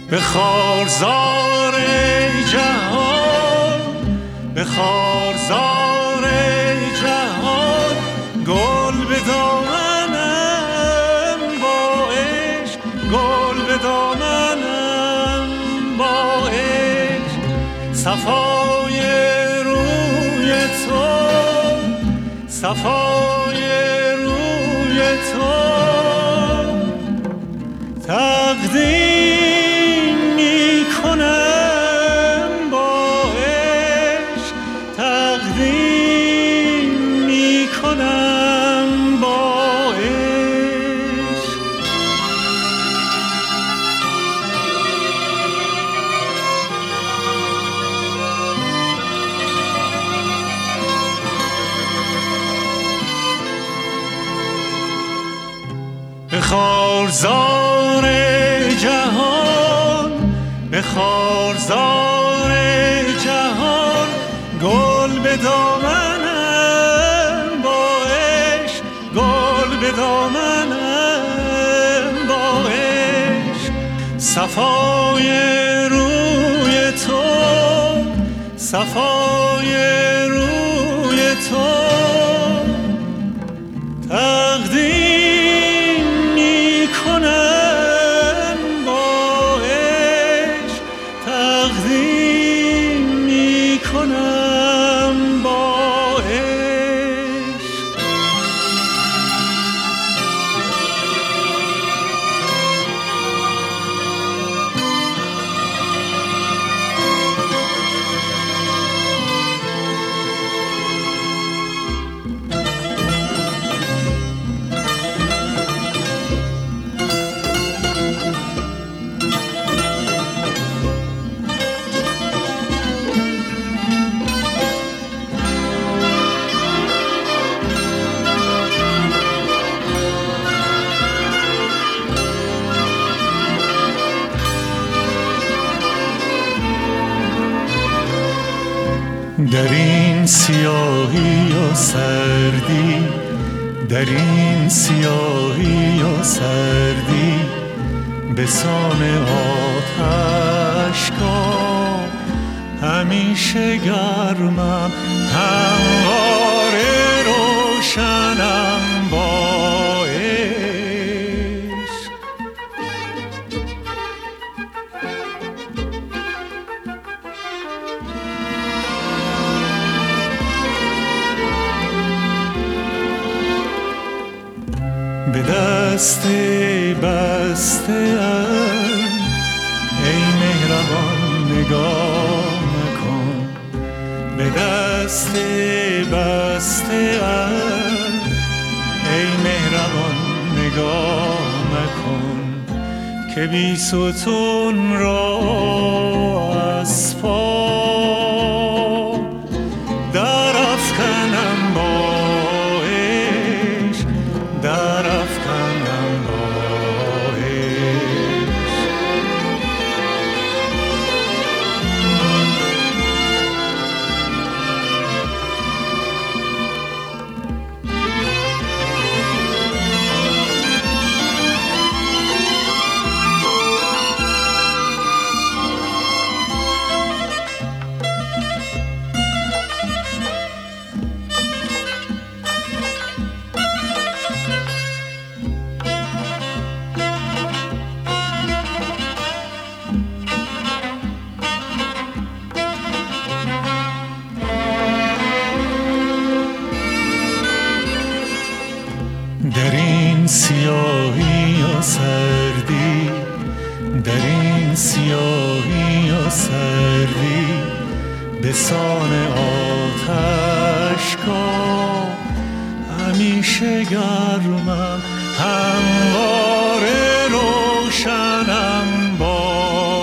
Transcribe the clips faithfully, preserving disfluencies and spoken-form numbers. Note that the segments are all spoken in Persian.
به خارزار جهان، به خارزار جهان، گل به دامنم با عشق، گل به دامنم با عشق. صفای روی تو، صفای روی تو تقدیم می کنم با عشق، تقدیم می کنم با عشق. به خارزار جهان، به خارزار جهان، گل به دامنم با عشق، گل به دامنم با عشق. صفای روی تو، صفای روی تو تقدیم می کنم با عشق، تقدیم می کنم با عشق. در این سیاهی و سردی، در این سیاهی و سردی، به سان آتش‌کار همیشه گرمم، همواره روشنم با عشق. به دست بسته ام ای مهربان نگاه مکن، به دست بسته ام ای مهربان نگاه مکن، که بی ستون را از پا در افکنم با عشق، در افکنم با عشق. در این سیاهی و سردی، در این سیاهی و سردی، به سان آتش‌کار همیشه گرمم، همواره روشنم با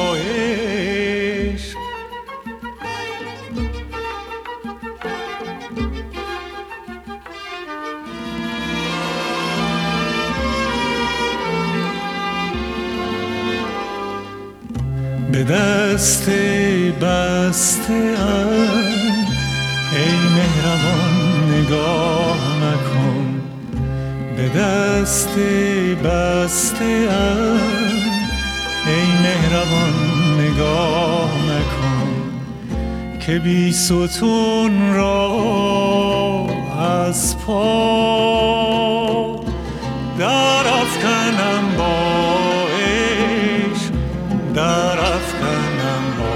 عشق. به دست بسته ام ای مهربان نگاه مکن، به دست بسته ام ای مهربان نگاه مکن که بی ستون را از پا در افکنم با عشق، در افکنم با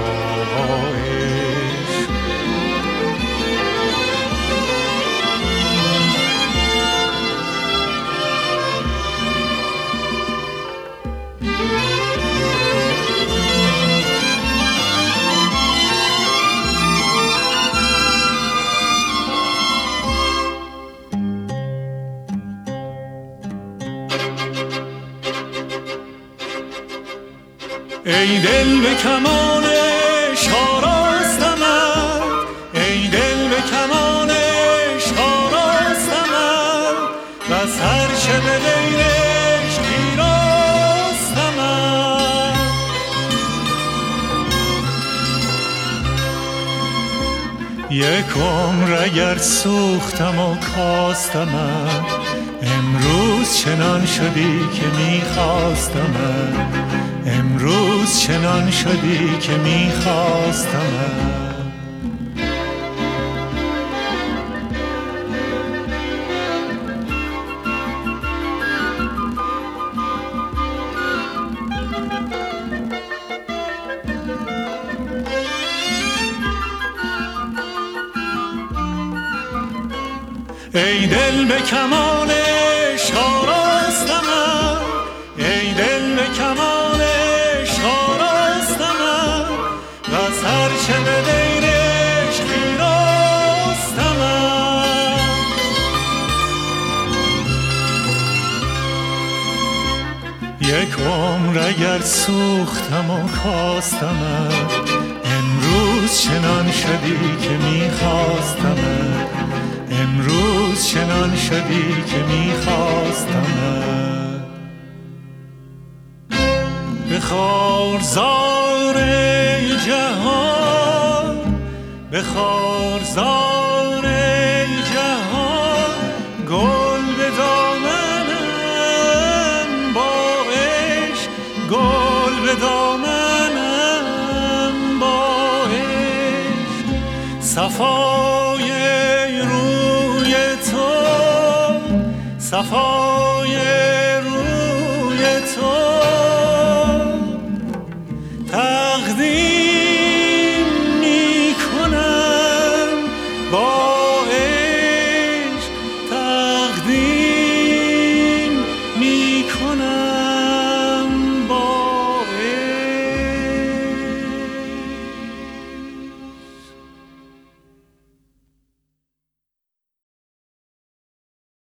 عشق. ای دل به کمانش آراستمت، ای دل به کمانش آراستمت و هر چه به غیرش پیراستمت. یک عمر اگر سوختم و کاستمت، امروز چنان شدی که میخواستمت، امروز چنان شدی که میخواستمت. ای دل به کمانش آراستمت، ای دل به کمانش آراستمت و از هر چه به غیرش پیراستمت. یک عمر اگر سوختم و کاستمت، امروز چنان شدی که میخواستمت، امروز چنان شدی که میخواستمت. به خارزار جهان، به خارزار جهان گل به دامنم با عشق، گل به دامنم با عشق. صفای روی تو، صفای روی تو تقدیم می کنم با